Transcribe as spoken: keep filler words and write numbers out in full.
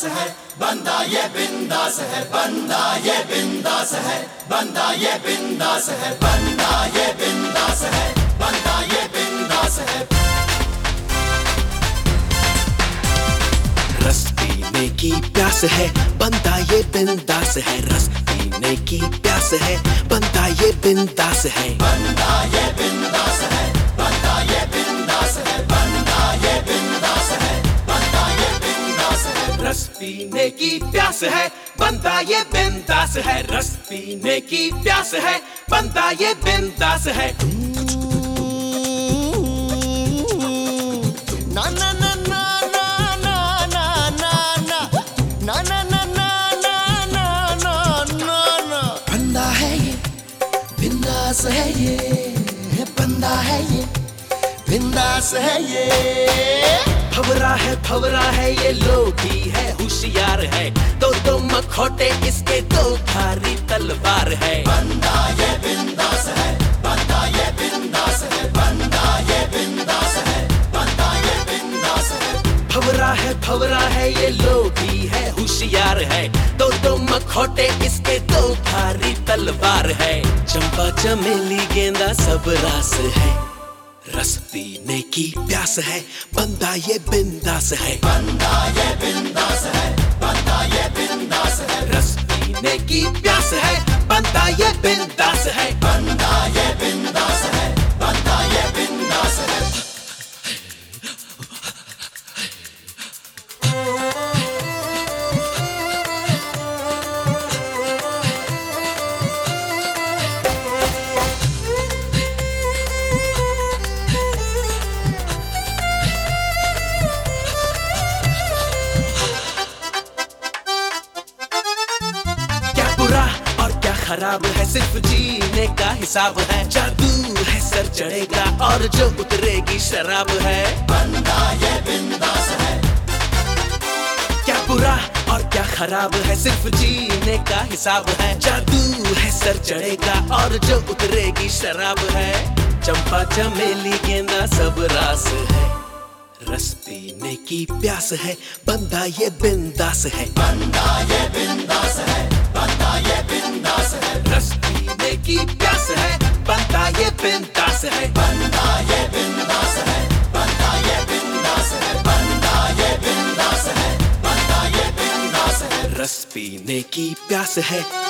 बिंदास है, बंदा ये बिंदास है, बंदा ये बिंदास है, बंदा ये बिंदास है, बंदा ये बिंदास है, बंदा ये बिंदास है। रस पीने की प्यास है, बंदा ये बिंदास है। रस पीने की प्यास है, बंदा ये बिंदास है। बंदा ये बिंदास है, बंदा ये बिंदास है, बंदा ये बिंदास है, बंदा ये बिंदास है। रस पीने की प्यास है, बंदा ये बिंदास है। रस पीने की प्यास है, बंदा ये बिंदास है। ना ना ना ना ना ना ना ना ना ना ना ना ना ना ना ना ना बंदा है ये, बिंदास है ये, बंदा है ये, बिंदास है ये। भवरा है भवरा है ये लोभी है, होशियार है, दो दो मखौटे इसके, दो धारी तलवार है। बंदा ये बिंदास है, बंदा ये बिंदास है, बंदा ये बिंदास है, बंदा ये बिंदास है। भवरा है भवरा है ये लोभी है, होशियार है, दो दो मखौटे इसके, दो धारी तलवार है। चंपा चमेली गेंदा सब रास है, रस पीने की प्यास है, बंदा ये बिंदास है। बंदा ये बिंदास है, बंदा ये बिंदास है। रस पीने की प्यास है, बंदा ये बिंदास है। बंदा ये बिंदास है, बंदा ये बिंदास है। और क्या खराब है, सिर्फ जीने का हिसाब है। जादू है सर चढ़ेगा और जो उतरेगी शराब है। बंदा ये बिंदास है। क्या बुरा और क्या खराब है, सिर्फ जीने का हिसाब है। जादू है सर चढ़ेगा और जो उतरेगी शराब है। चंपा चमेली गेंदा सब रास है, रस पीने की प्यास है, बंदा ये बिंदास है। बंदा ये बिंदास है, बंदा ये बिंदास है। रस पीने की प्यास है, बंदा ये बिंदास है। बंदा ये बिंदास है, बंदा ये बिंदास है, बंदा ये बिंदास है, बंदा ये बिंदास है। रस पीने की प्यास है,